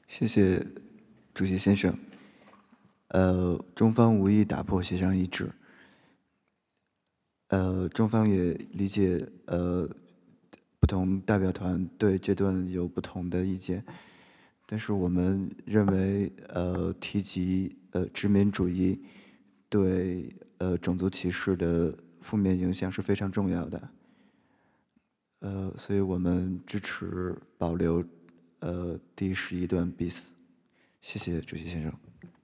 谢谢主席先生。中方无意打破协商一致。中方也理解不同代表团对这段有不同的意见，但是我们认为提及殖民主义对种族歧视的负面影响是非常重要的。所以我们支持保留第11段bis。谢谢主席先生。